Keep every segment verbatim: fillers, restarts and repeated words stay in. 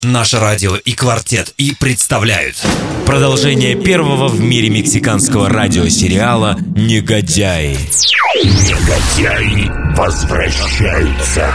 Наше радио и «Квартет» и представляют продолжение первого в мире мексиканского радиосериала «Негодяи». Негодяи возвращаются.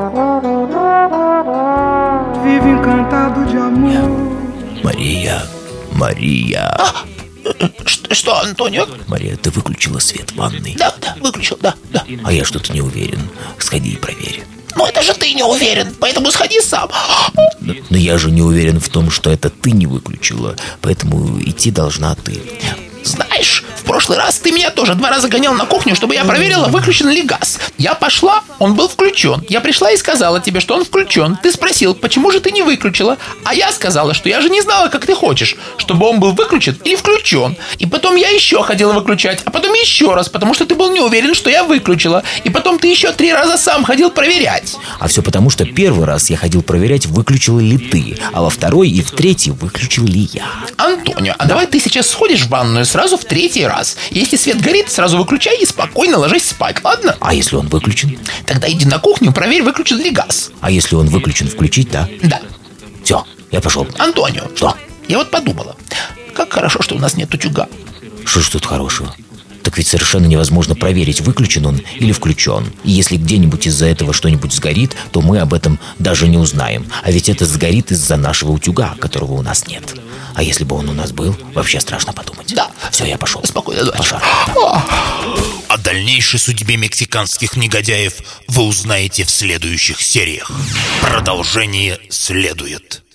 Мария, Мария. А, что, что, Антонио? Мария, ты выключила свет в ванной? Да, да, выключил, да, да. А я что-то не уверен. Сходи и проверь. Ну это же ты не уверен, поэтому сходи сам. Но, но я же не уверен в том, что это ты не выключила. Поэтому идти должна ты. Знаешь, в прошлый раз ты меня тоже два раза гонял на кухню, чтобы я проверила, выключен ли газ. Я пошла, он был включен. Я пришла и сказала тебе, что он включен. Ты спросил, почему же ты не выключила? А я сказала, что я же не знала, как ты хочешь, чтобы он был выключен или включен. И потом я еще ходила выключать, а потом еще раз, потому что ты был не уверен, что я выключила. И потом ты еще три раза сам ходил проверять. А все потому, что первый раз я ходил проверять, выключила ли ты, а во второй и в третий выключил ли я. Антонио, а давай ты сейчас сходишь в ванную сразу в третий раз. Если свет горит, сразу выключай и спокойно ложись спать, ладно? А если он выключен? Тогда иди на кухню, проверь, выключен ли газ. А если он выключен, включить, да? Да. Все, я пошел. Антонио, что? Я вот подумала, как хорошо, что у нас нет утюга. Что ж тут хорошего? Так ведь совершенно невозможно проверить, выключен он или включен. И если где-нибудь из-за этого что-нибудь сгорит, то мы об этом даже не узнаем. А ведь это сгорит из-за нашего утюга, которого у нас нет. А если бы он у нас был, вообще страшно подумать. Да. Все, я пошел. Спокойно, дочь. Пошел. О дальнейшей судьбе мексиканских негодяев вы узнаете в следующих сериях. Продолжение следует.